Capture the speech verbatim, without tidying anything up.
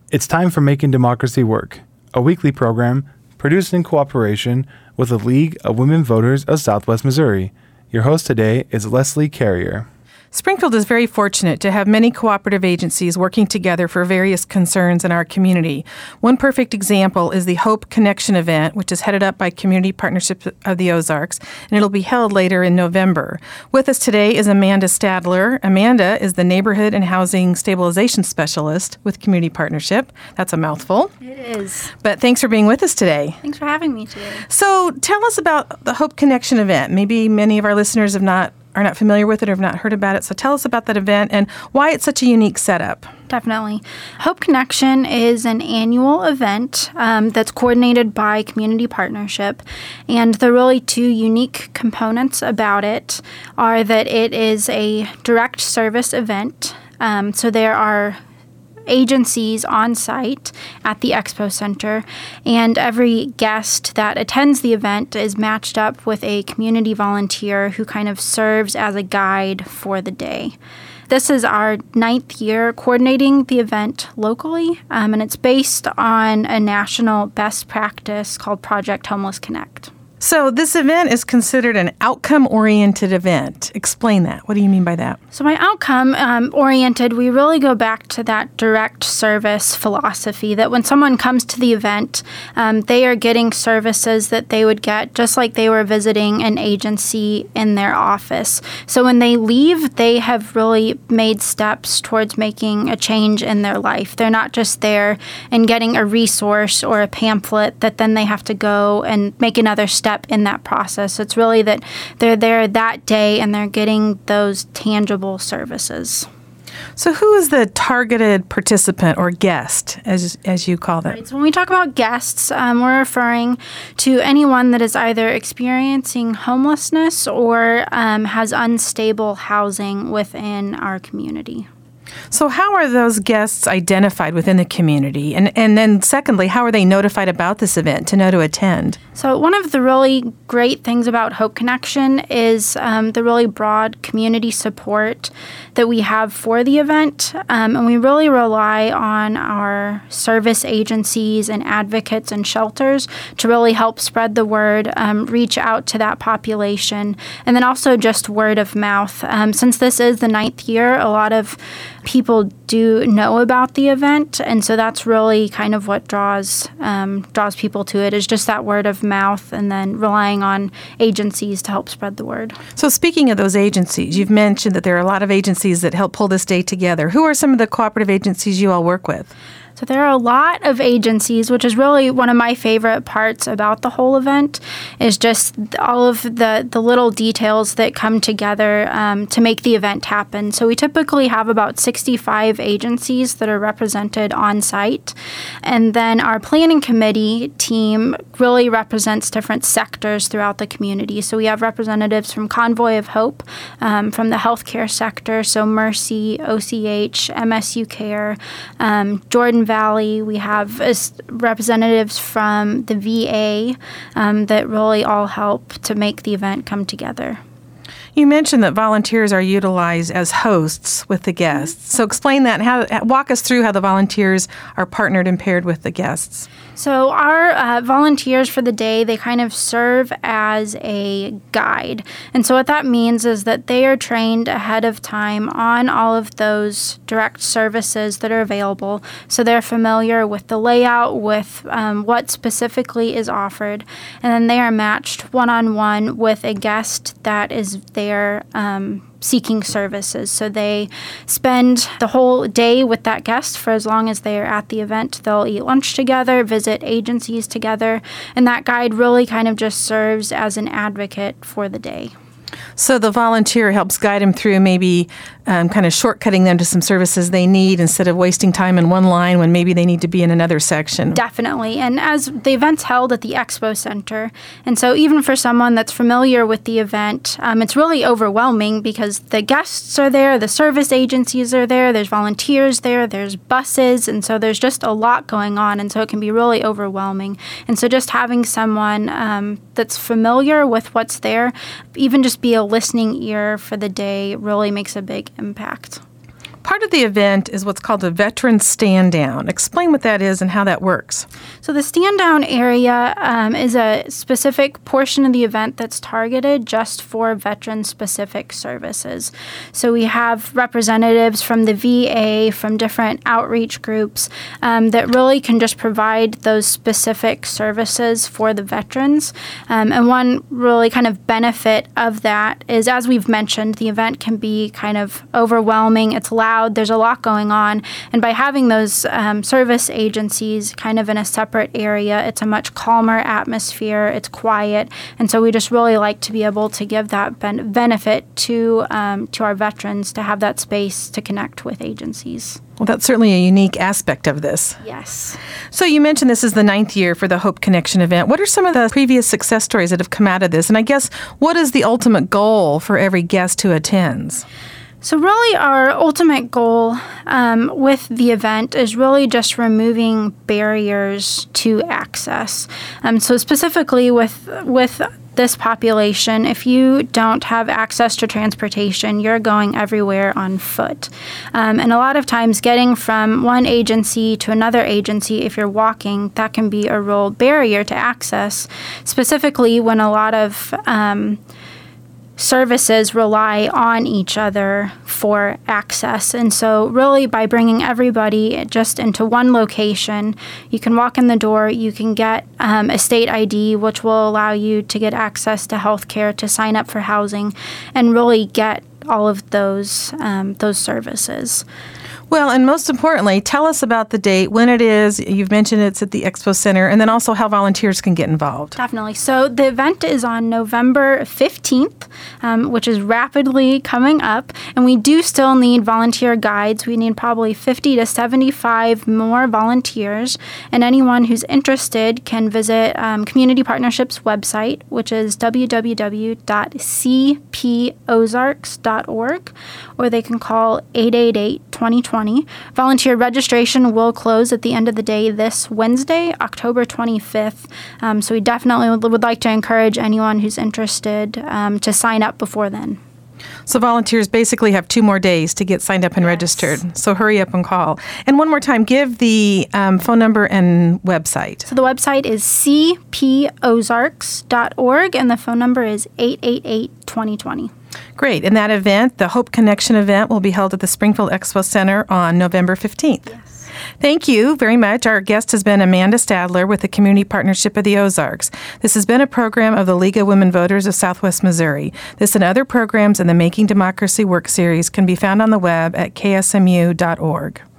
It's time for Making Democracy Work, a weekly program produced in cooperation with the League of Women Voters of Southwest Missouri. Your host today is Leslie Carrier. Springfield is very fortunate to have many cooperative agencies working together for various concerns in our community. One perfect example is the Hope Connection event, which is headed up by Community Partnership of the Ozarks, and it'll be held later in November. With us today is Amanda Stadler. Amanda is the Neighborhood and Housing Stabilization Specialist with Community Partnership. That's a mouthful. It is. But thanks for being with us today. Thanks for having me today. So tell us about the Hope Connection event. Maybe many of our listeners have not are not familiar with it or have not heard about it. So tell us about that event and why it's such a unique setup. Definitely. Hope Connection is an annual event um, that's coordinated by Community Partnership. And the really two unique components about it are that it is a direct service event. Um, so there are agencies on site at the Expo Center, and every guest that attends the event is matched up with a community volunteer who kind of serves as a guide for the day. This is our ninth year coordinating the event locally, um, and it's based on a national best practice called Project Homeless Connect. So this event is considered an outcome-oriented event. Explain that. What do you mean by that? So by outcome-oriented, um, we really go back to that direct service philosophy, that when someone comes to the event, um, they are getting services that they would get just like they were visiting an agency in their office. So when they leave, they have really made steps towards making a change in their life. They're not just there and getting a resource or a pamphlet that then they have to go and make another step in that process. It's really that they're there that day and they're getting those tangible services. So who is the targeted participant or guest, as as you call that? Right. So when we talk about guests, um, we're referring to anyone that is either experiencing homelessness or um, has unstable housing within our community. So how are those guests identified within the community? And and then secondly, how are they notified about this event to know to attend? So one of the really great things about Hope Connection is um, the really broad community support that we have for the event. Um, and we really rely on our service agencies and advocates and shelters to really help spread the word, um, reach out to that population, and then also just word of mouth. Um, since this is the ninth year, a lot of people do know about the event, and so that's really kind of what draws um, draws people to it, is just that word of mouth and then relying on agencies to help spread the word. So speaking of those agencies, you've mentioned that there are a lot of agencies that help pull this day together. Who are some of the cooperative agencies you all work with? So there are a lot of agencies, which is really one of my favorite parts about the whole event, is just all of the, the little details that come together um, to make the event happen. So we typically have about sixty-five agencies that are represented on site. And then our planning committee team really represents different sectors throughout the community. So we have representatives from Convoy of Hope, um, from the healthcare sector, so Mercy, O C H, M S U Care, um, Jordan Valley. We have uh, representatives from the V A um, that really all help to make the event come together. You mentioned that volunteers are utilized as hosts with the guests. So explain that and how, walk us through how the volunteers are partnered and paired with the guests. So our uh, volunteers for the day, they kind of serve as a guide. And so what that means is that they are trained ahead of time on all of those direct services that are available. So they're familiar with the layout, with um, what specifically is offered. And then they are matched one-on-one with a guest that is there um, seeking services. So they spend the whole day with that guest for as long as they are at the event. They'll eat lunch together, visit agencies together, and that guide really kind of just serves as an advocate for the day. So the volunteer helps guide them through maybe um, kind of shortcutting them to some services they need instead of wasting time in one line when maybe they need to be in another section. Definitely. And as the event's held at the Expo Center, and so even for someone that's familiar with the event, um, it's really overwhelming because the guests are there, the service agencies are there, there's volunteers there, there's buses, and so there's just a lot going on, and so it can be really overwhelming. And so just having someone um, that's familiar with what's there, even just be a listening ear for the day, really makes a big impact. part of the event is what's called a veteran stand down. Explain what that is and how that works. So the stand down area um, is a specific portion of the event that's targeted just for veteran-specific services. So we have representatives from the V A, from different outreach groups um, that really can just provide those specific services for the veterans. Um, and one really kind of benefit of that is, as we've mentioned, the event can be kind of overwhelming. It's loud. There's a lot going on. And by having those um, service agencies kind of in a separate area, it's a much calmer atmosphere. It's quiet. And so we just really like to be able to give that ben- benefit to um, to our veterans to have that space to connect with agencies. Well, that's certainly a unique aspect of this. Yes. So you mentioned this is the ninth year for the Hope Connection event. What are some of the previous success stories that have come out of this? And I guess, what is the ultimate goal for every guest who attends? So really our ultimate goal um, with the event is really just removing barriers to access. Um, so specifically with with this population, if you don't have access to transportation, you're going everywhere on foot. Um, and a lot of times getting from one agency to another agency, if you're walking, that can be a real barrier to access, specifically when a lot of um, services rely on each other for access. And so really by bringing everybody just into one location, you can walk in the door, you can get um, a state I D, which will allow you to get access to health care, to sign up for housing, and really get all of those um, those services. Well, and most importantly, tell us about the date, when it is. You've mentioned it's at the Expo Center, and then also how volunteers can get involved. Definitely. So the event is on November fifteenth, um, which is rapidly coming up, and we do still need volunteer guides. We need probably fifty to seventy-five more volunteers, and anyone who's interested can visit um, Community Partnership's website, which is w w w dot c p ozarks dot org, or they can call eight eight eight, two zero two zero. Volunteer registration will close at the end of the day this Wednesday, October twenty-fifth. Um, so we definitely would, would like to encourage anyone who's interested um, to sign up before then. So volunteers basically have two more days to get signed up and yes. registered. So hurry up and call. And one more time, give the um, phone number and website. So the website is c p ozarks dot org, and the phone number is eight eight eight, two zero two zero. Great. And that event, the Hope Connection event, will be held at the Springfield Expo Center on November fifteenth. Yes. Thank you very much. Our guest has been Amanda Stadler with the Community Partnership of the Ozarks. This has been a program of the League of Women Voters of Southwest Missouri. This and other programs in the Making Democracy Work series can be found on the web at k s m u dot org.